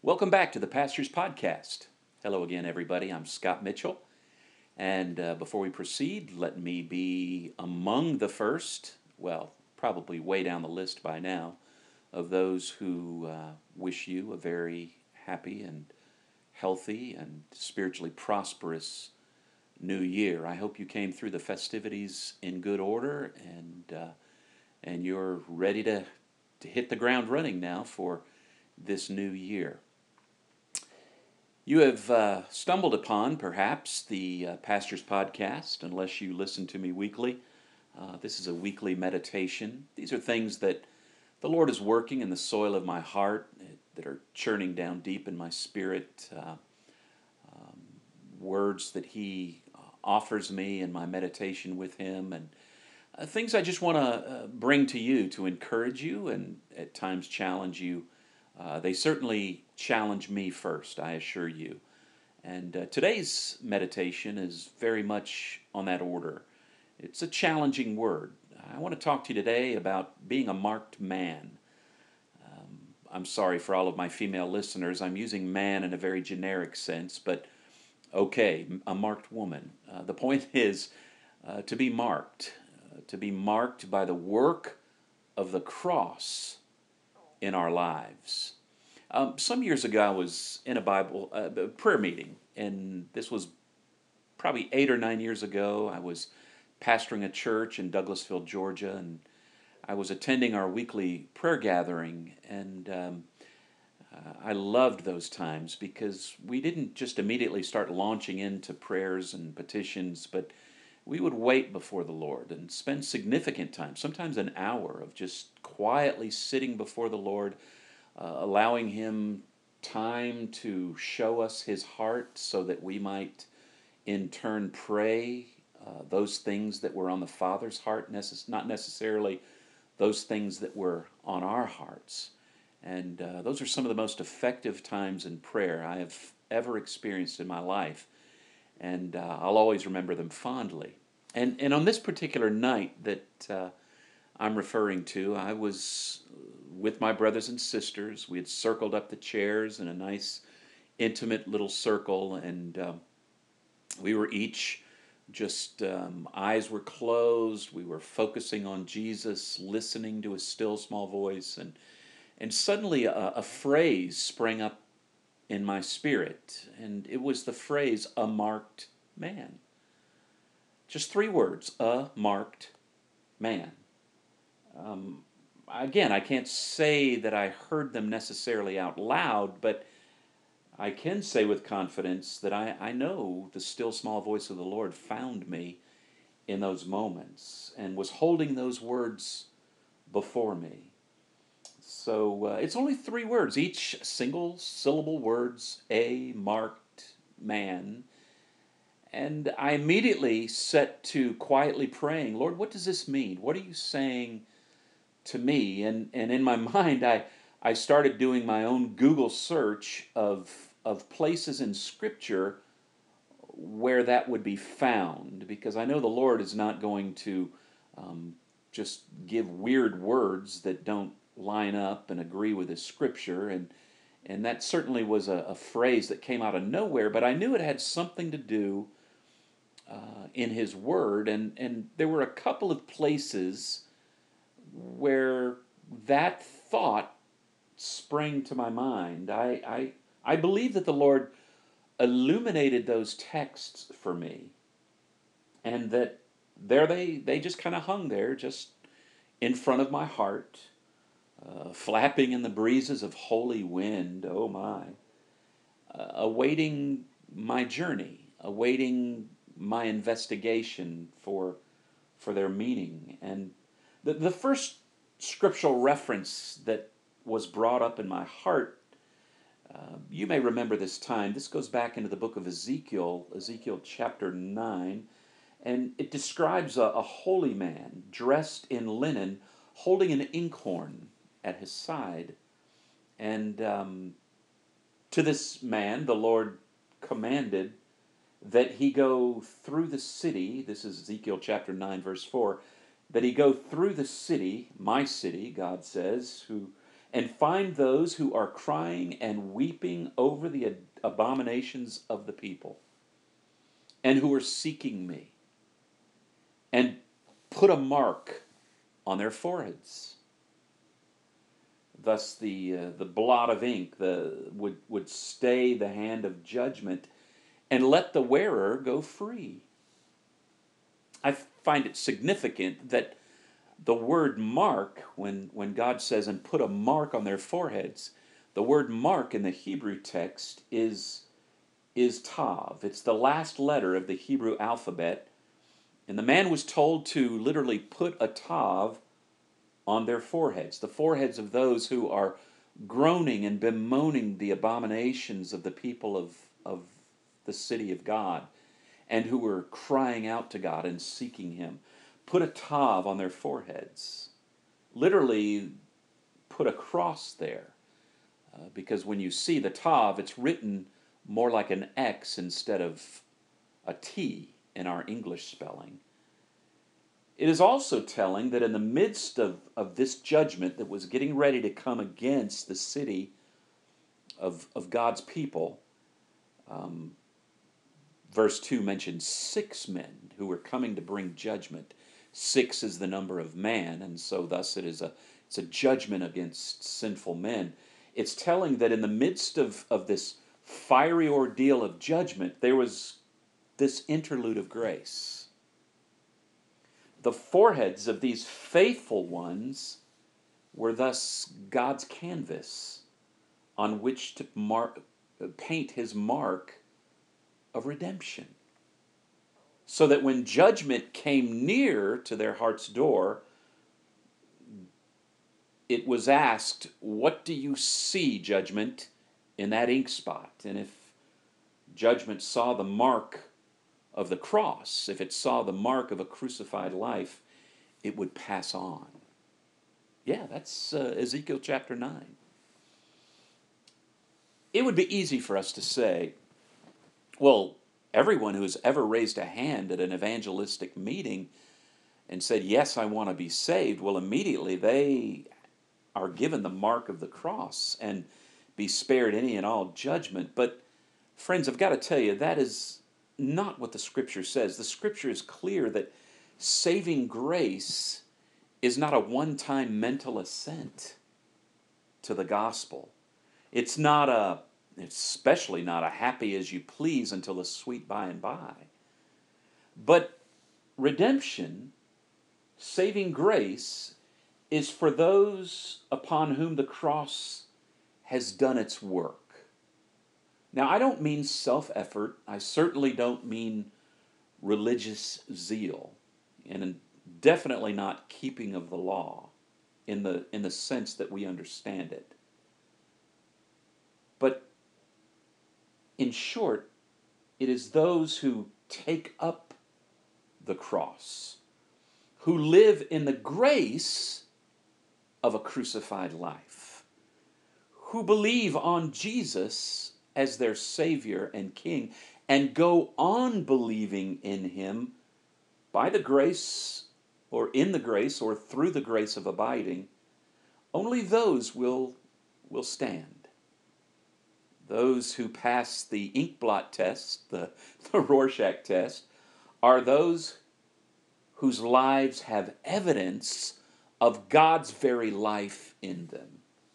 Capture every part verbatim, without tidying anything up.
Welcome back to the Pastor's Podcast. Hello again, everybody. I'm Scott Mitchell. And uh, before we proceed, let me be among the first, well, probably way down the list by now, of those who uh, wish you a very happy and healthy and spiritually prosperous new year. I hope you came through the festivities in good order and uh, and you're ready to, to hit the ground running now for this new year. You have uh, stumbled upon, perhaps, the uh, Pastor's Podcast, unless you listen to me weekly. Uh, this is a weekly meditation. These are things that the Lord is working in the soil of my heart, that are churning down deep in my spirit, uh, um, words that He offers me in my meditation with Him, and uh, things I just want to uh, bring to you to encourage you and at times challenge you. Uh, they certainly challenge me first, I assure you. And uh, today's meditation is very much on that order. It's a challenging word. I want to talk to you today about being a marked man. Um, I'm sorry for all of my female listeners. I'm using man in a very generic sense, but okay, a marked woman. Uh, the point is uh, to be marked, uh, to be marked by the work of the cross in our lives. Um, some years ago, I was in a Bible uh, prayer meeting, and this was probably eight or nine years ago. I was pastoring a church in Douglasville, Georgia, and I was attending our weekly prayer gathering, and um, uh, I loved those times because we didn't just immediately start launching into prayers and petitions, but we would wait before the Lord and spend significant time, sometimes an hour, of just quietly sitting before the Lord, uh, allowing Him time to show us His heart so that we might in turn pray uh, those things that were on the Father's heart, necess- not necessarily those things that were on our hearts. And uh, those are some of the most effective times in prayer I have ever experienced in my life. And uh, I'll always remember them fondly. And and on this particular night that uh, I'm referring to, I was with my brothers and sisters. We had circled up the chairs in a nice, intimate little circle, and um, we were each just, um, eyes were closed. We were focusing on Jesus, listening to His still small voice, and and suddenly a, a phrase sprang up in my spirit, and it was the phrase, "a marked man." Just three words, "a marked man." Um, again, I can't say that I heard them necessarily out loud, but I can say with confidence that I, I know the still small voice of the Lord found me in those moments and was holding those words before me. So uh, it's only three words, each single syllable words, "a marked man." And I immediately set to quietly praying, "Lord, what does this mean? What are you saying to me?" And and in my mind, I I started doing my own Google search of of places in Scripture where that would be found, because I know the Lord is not going to um, just give weird words that don't line up and agree with His Scripture, and and that certainly was a, a phrase that came out of nowhere, but I knew it had something to do uh, in His Word, and and there were a couple of places where that thought sprang to my mind. I I I believe that the Lord illuminated those texts for me, and that there they they just kind of hung there, just in front of my heart, uh, flapping in the breezes of holy wind. Oh my, uh, awaiting my journey, awaiting my investigation for for their meaning. And the the first scriptural reference that was brought up in my heart, uh, you may remember this time. This goes back into the book of Ezekiel, Ezekiel chapter nine, and it describes a, a holy man dressed in linen, holding an inkhorn at his side. And um, to this man, the Lord commanded that he go through the city. This is Ezekiel chapter nine, verse four. That he go through the city, my city, God says, who and find those who are crying and weeping over the abominations of the people, and who are seeking me, and put a mark on their foreheads. Thus the uh, the blot of ink the would would stay the hand of judgment and let the wearer go free. I find it significant that the word mark, when, when God says, and put a mark on their foreheads, the word mark in the Hebrew text is, is tav. It's the last letter of the Hebrew alphabet. And the man was told to literally put a tav on their foreheads, the foreheads of those who are groaning and bemoaning the abominations of the people of, of the city of God, and who were crying out to God and seeking Him. Put a tav on their foreheads. Literally, put a cross there. Uh, because when you see the tav, it's written more like an X instead of a T in our English spelling. It is also telling that in the midst of, of this judgment that was getting ready to come against the city of, of God's people, um, verse two mentions six men who were coming to bring judgment. Six is the number of man, and so thus it is a, it's a judgment against sinful men. It's telling that in the midst of, of this fiery ordeal of judgment, there was this interlude of grace. The foreheads of these faithful ones were thus God's canvas on which to mark, paint His mark of redemption. So that when judgment came near to their heart's door, it was asked, what do you see, judgment, in that ink spot? And if judgment saw the mark of the cross, if it saw the mark of a crucified life, it would pass on. Yeah, that's uh, Ezekiel chapter nine. It would be easy for us to say, well, everyone who's ever raised a hand at an evangelistic meeting and said, yes, I want to be saved, well, immediately they are given the mark of the cross and be spared any and all judgment. But, friends, I've got to tell you, that is not what the Scripture says. The Scripture is clear that saving grace is not a one-time mental assent to the gospel. It's not a, especially not a happy as you please until a sweet by and by. But redemption, saving grace, is for those upon whom the cross has done its work. Now, I don't mean self-effort. I certainly don't mean religious zeal, and definitely not keeping of the law in the, in the sense that we understand it. But in short, it is those who take up the cross, who live in the grace of a crucified life, who believe on Jesus as their Savior and King, and go on believing in Him by the grace, or in the grace, or through the grace of abiding. Only those will, will stand. Those who pass the ink blot test, the, the Rorschach test, are those whose lives have evidence of God's very life in them.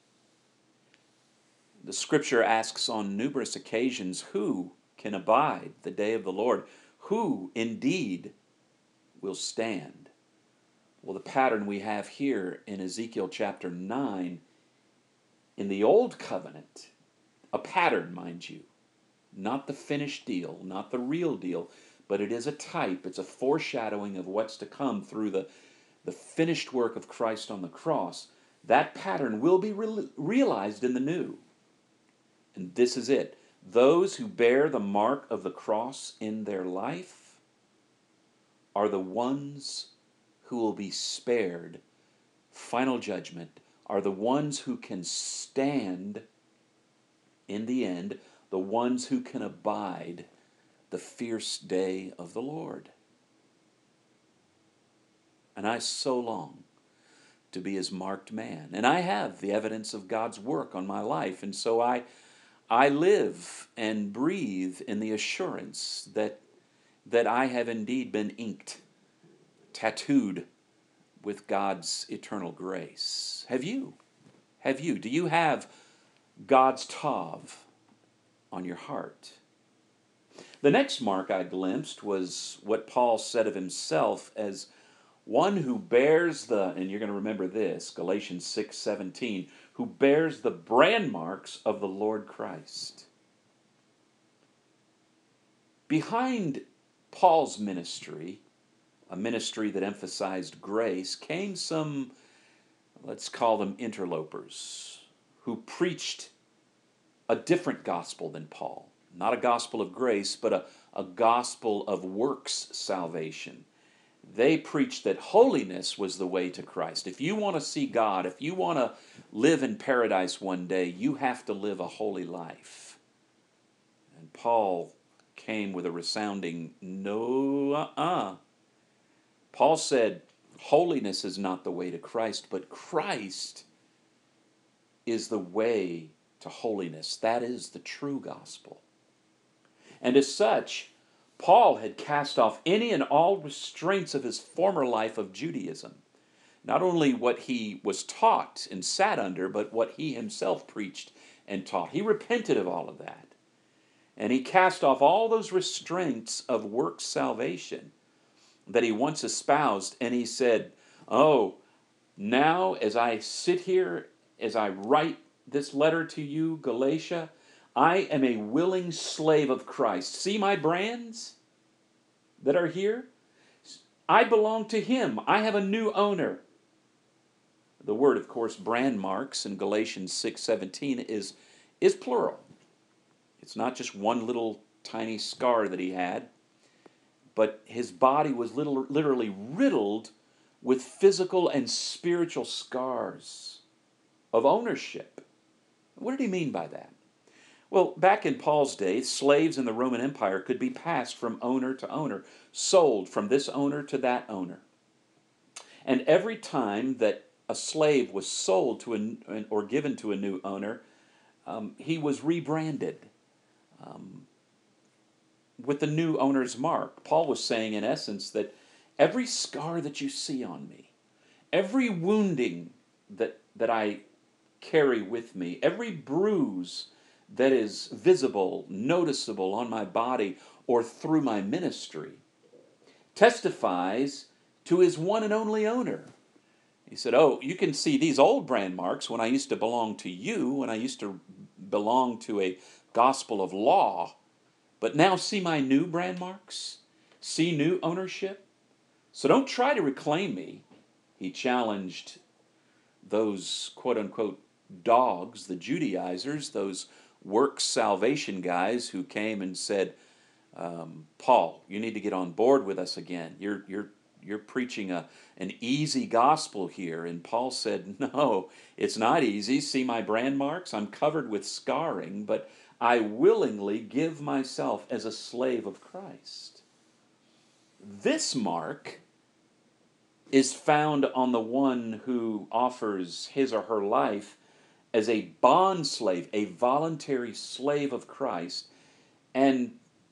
The Scripture asks on numerous occasions, who can abide the day of the Lord? Who indeed will stand? Well, the pattern we have here in Ezekiel chapter nine, in the Old Covenant, a pattern, mind you, not the finished deal, not the real deal, but it is a type, it's a foreshadowing of what's to come through the, the finished work of Christ on the cross. That pattern will be re- realized in the new. And this is it. Those who bear the mark of the cross in their life are the ones who will be spared final judgment, are the ones who can stand in the end, the ones who can abide the fierce day of the Lord. And I so long to be his marked man. And I have the evidence of God's work on my life. And so I, I live and breathe in the assurance that, that I have indeed been inked, tattooed with God's eternal grace. Have you? Have you? Do you have God's Tav on your heart? The next mark I glimpsed was what Paul said of himself as one who bears the, and you're going to remember this, Galatians six seventeen, who bears the brand marks of the Lord Christ. Behind Paul's ministry, a ministry that emphasized grace, came some, let's call them interlopers, who preached a different gospel than Paul. Not a gospel of grace, but a, a gospel of works salvation. They preached that holiness was the way to Christ. If you want to see God, if you want to live in paradise one day, you have to live a holy life. And Paul came with a resounding no, uh-uh. Paul said, holiness is not the way to Christ, but Christ is the way to holiness. That is the true gospel. And as such, Paul had cast off any and all restraints of his former life of Judaism. Not only what he was taught and sat under, but what he himself preached and taught. He repented of all of that. And he cast off all those restraints of works salvation that he once espoused. And he said, oh, now as I sit here, as I write this letter to you, Galatia, I am a willing slave of Christ. See my brands that are here? I belong to him. I have a new owner. The word, of course, brand marks in Galatians six seventeen is, is plural. It's not just one little tiny scar that he had, but his body was little, literally riddled with physical and spiritual scars of ownership. What did he mean by that? Well, back in Paul's day, slaves in the Roman Empire could be passed from owner to owner, sold from this owner to that owner. And every time that a slave was sold to a, or given to a new owner, um, he was rebranded um, with the new owner's mark. Paul was saying, in essence, that every scar that you see on me, every wounding that, that I carry with me, every bruise that is visible, noticeable on my body or through my ministry, testifies to his one and only owner. He said, oh, you can see these old brand marks when I used to belong to you, when I used to belong to a gospel of law, but now see my new brand marks? See new ownership? So don't try to reclaim me. He challenged those quote-unquote dogs, the Judaizers, those works salvation guys who came and said, um, Paul, you need to get on board with us again. You're, you're, you're preaching a, an easy gospel here. And Paul said, no, it's not easy. See my brand marks? I'm covered with scarring, but I willingly give myself as a slave of Christ. This mark is found on the one who offers his or her life as a bond slave, a voluntary slave of Christ, and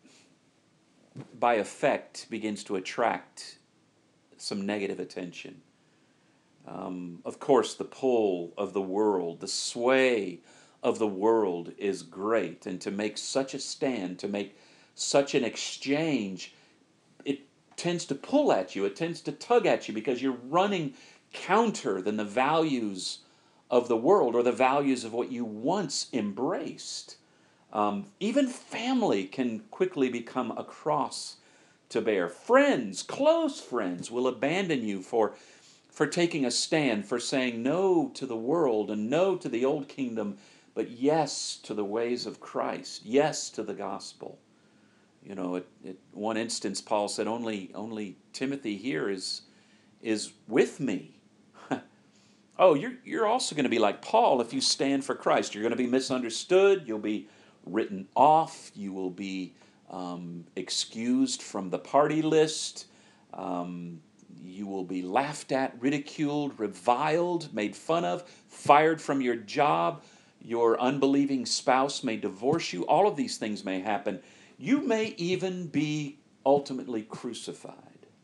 by effect begins to attract some negative attention. Um, of course, the pull of the world, the sway of the world is great, and to make such a stand, to make such an exchange, it tends to pull at you, it tends to tug at you, because you're running counter than the values of the world or the values of what you once embraced. Um, even family can quickly become a cross to bear. Friends, close friends, will abandon you for, for taking a stand, for saying no to the world and no to the old kingdom, but yes to the ways of Christ, yes to the gospel. You know, at, at one instance, Paul said, only, only Timothy here is, is with me. Oh, you're, you're also going to be like Paul if you stand for Christ. You're going to be misunderstood. You'll be written off. You will be um, excused from the party list. Um, You will be laughed at, ridiculed, reviled, made fun of, fired from your job. Your unbelieving spouse may divorce you. All of these things may happen. You may even be ultimately crucified.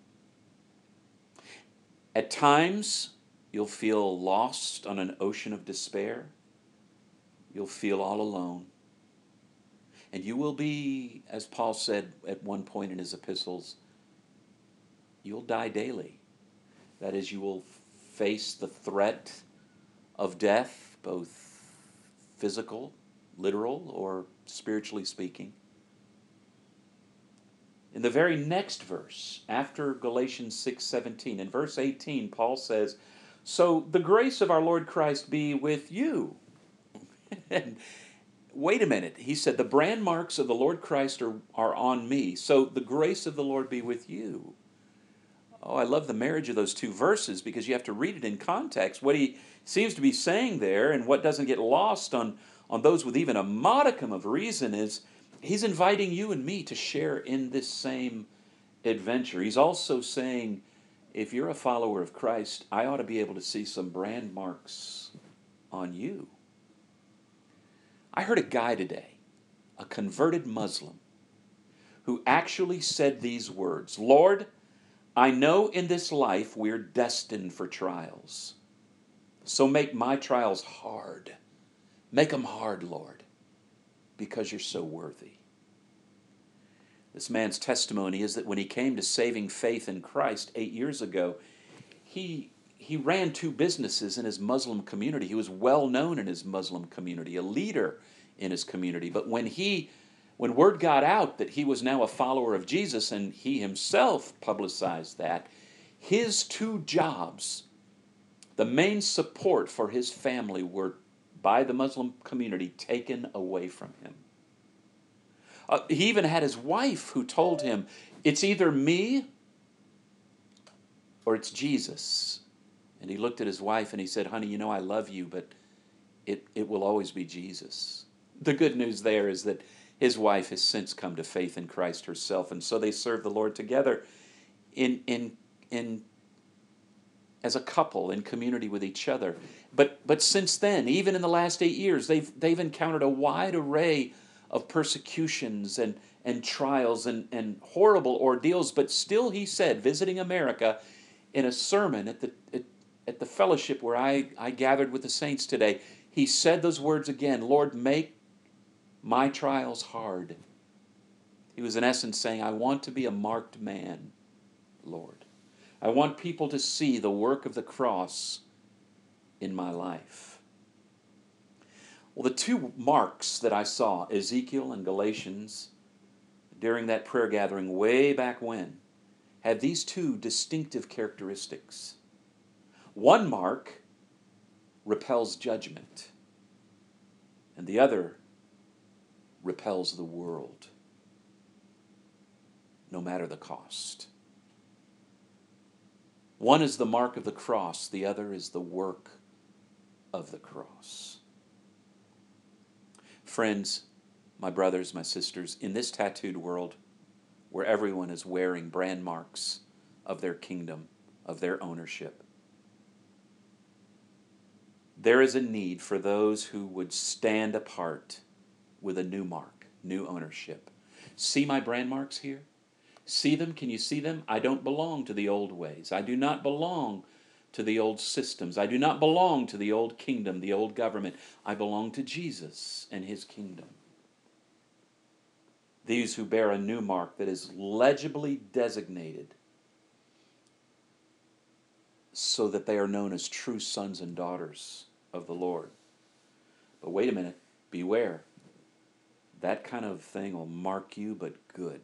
At times, you'll feel lost on an ocean of despair. You'll feel all alone. And you will be, as Paul said at one point in his epistles, you'll die daily. That is, you will face the threat of death, both physical, literal, or spiritually speaking. In the very next verse, after Galatians six seventeen, in verse eighteen, Paul says, "So the grace of our Lord Christ be with you." And wait a minute. He said, the brand marks of the Lord Christ are, are on me. So the grace of the Lord be with you. Oh, I love the marriage of those two verses because you have to read it in context. What he seems to be saying there, and what doesn't get lost on, on those with even a modicum of reason, is he's inviting you and me to share in this same adventure. He's also saying, if you're a follower of Christ, I ought to be able to see some brand marks on you. I heard a guy today, a converted Muslim, who actually said these words, "Lord, I know in this life we're destined for trials. So make my trials hard. Make them hard, Lord, because you're so worthy." This man's testimony is that when he came to saving faith in Christ eight years ago, he, he ran two businesses in his Muslim community. He was well known in his Muslim community, a leader in his community. But when he When word got out that he was now a follower of Jesus, and he himself publicized that, his two jobs, the main support for his family, were by the Muslim community taken away from him. Uh, he even had his wife who told him, "It's either me or it's Jesus." And he looked at his wife and he said, "Honey, you know I love you, but it, it will always be Jesus." The good news there is that his wife has since come to faith in Christ herself, and so they serve the Lord together in in in as a couple in community with each other. But but since then, even in the last eight years, they've they've encountered a wide array of persecutions and and trials and, and horrible ordeals. But still, he said, visiting America, in a sermon at the at, at the fellowship where I, I gathered with the saints today, he said those words again, "Lord, make my trials hard." He was in essence saying, I want to be a marked man, Lord. I want people to see the work of the cross in my life. Well, the two marks that I saw, Ezekiel and Galatians, during that prayer gathering way back when, had these two distinctive characteristics. One mark repels judgment, and the other repels the world, no matter the cost. One is the mark of the cross, the other is the work of the cross. Friends, my brothers, my sisters, in this tattooed world where everyone is wearing brand marks of their kingdom, of their ownership, there is a need for those who would stand apart with a new mark, new ownership. See my brand marks here? See them? Can you see them? I don't belong to the old ways. I do not belong to the old systems. I do not belong to the old kingdom, the old government. I belong to Jesus and his kingdom. These who bear a new mark that is legibly designated so that they are known as true sons and daughters of the Lord. But wait a minute, beware. That kind of thing will mark you, but good.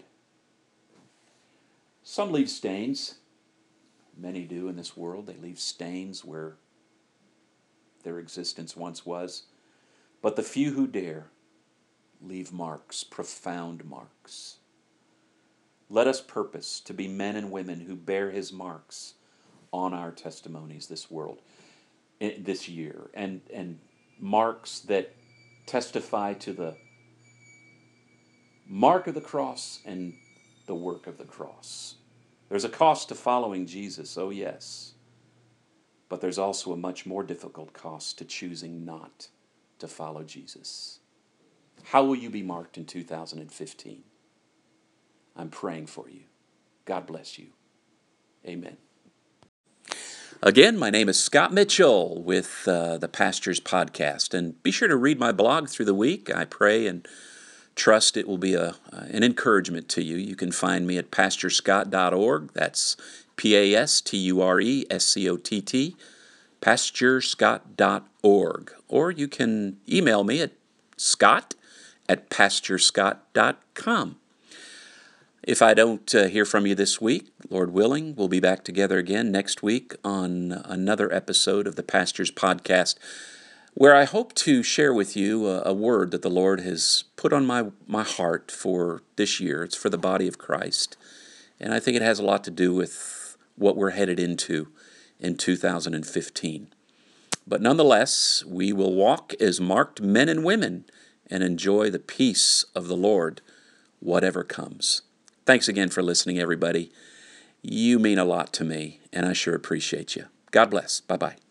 Some leave stains. Many do in this world. They leave stains where their existence once was. But the few who dare leave marks, profound marks. Let us purpose to be men and women who bear his marks on our testimonies this world, this year, and, and marks that testify to the mark of the cross and the work of the cross. There's a cost to following Jesus, oh yes. But there's also a much more difficult cost to choosing not to follow Jesus. How will you be marked in two thousand fifteen? I'm praying for you. God bless you. Amen. Again, my name is Scott Mitchell with uh, the Pastors Podcast. And be sure to read my blog through the week. I pray and trust it will be a, uh, an encouragement to you. You can find me at pasture scott dot org. That's P A S T U R E S C O T T, pasture scott dot org. Or you can email me at scott at pasture scott dot com. If I don't uh, hear from you this week, Lord willing, we'll be back together again next week on another episode of the Pastors Podcast, where I hope to share with you a, a word that the Lord has put on my, my heart for this year. It's for the body of Christ, and I think it has a lot to do with what we're headed into in two thousand fifteen. But nonetheless, we will walk as marked men and women and enjoy the peace of the Lord, whatever comes. Thanks again for listening, everybody. You mean a lot to me, and I sure appreciate you. God bless. Bye-bye.